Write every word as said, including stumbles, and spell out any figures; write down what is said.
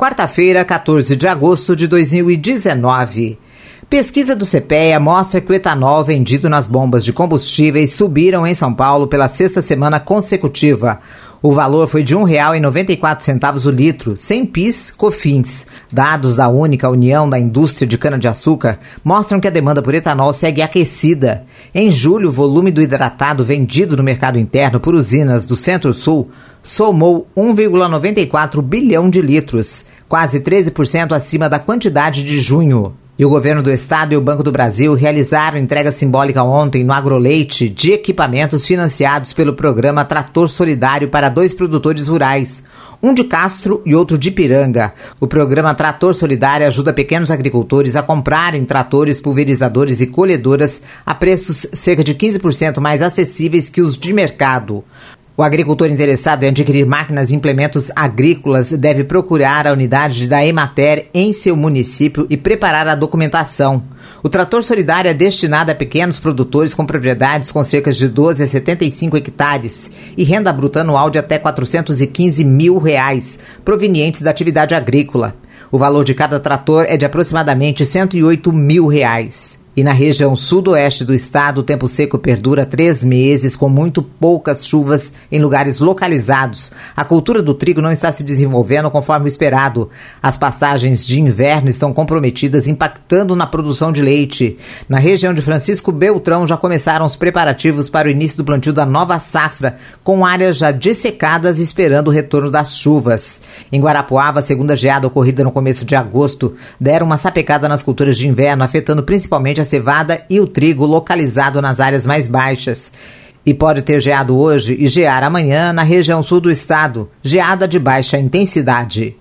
Quarta-feira, quatorze de agosto de dois mil e dezenove. Pesquisa do CEPEA mostra que o etanol vendido nas bombas de combustíveis subiram em São Paulo pela sexta semana consecutiva. O valor foi de um real e noventa e quatro centavos o litro, sem PIS, COFINS. Dados da única União da Indústria de Cana-de-Açúcar mostram que a demanda por etanol segue aquecida. Em julho, o volume do hidratado vendido no mercado interno por usinas do Centro-Sul somou um vírgula noventa e quatro bilhão de litros, quase treze por cento acima da quantidade de junho. E o governo do estado e o Banco do Brasil realizaram entrega simbólica ontem no Agroleite de equipamentos financiados pelo programa Trator Solidário para dois produtores rurais, um de Castro e outro de Ipiranga. O programa Trator Solidário ajuda pequenos agricultores a comprarem tratores, pulverizadores e colhedoras a preços cerca de quinze por cento mais acessíveis que os de mercado. O agricultor interessado em adquirir máquinas e implementos agrícolas deve procurar a unidade da Emater em seu município e preparar a documentação. O trator solidário é destinado a pequenos produtores com propriedades com cerca de doze a setenta e cinco hectares e renda bruta anual de até quatrocentos e quinze mil reais, provenientes da atividade agrícola. O valor de cada trator é de aproximadamente cento e oito mil reais. E na região sudoeste do estado, o tempo seco perdura três meses, com muito poucas chuvas em lugares localizados. A cultura do trigo não está se desenvolvendo conforme o esperado. As pastagens de inverno estão comprometidas, impactando na produção de leite. Na região de Francisco Beltrão já começaram os preparativos para o início do plantio da nova safra, com áreas já dessecadas esperando o retorno das chuvas. Em Guarapuava, a segunda geada ocorrida no começo de agosto deram uma sapecada nas culturas de inverno, afetando principalmente a cevada e o trigo localizado nas áreas mais baixas. E pode ter geado hoje e gear amanhã na região sul do estado, geada de baixa intensidade.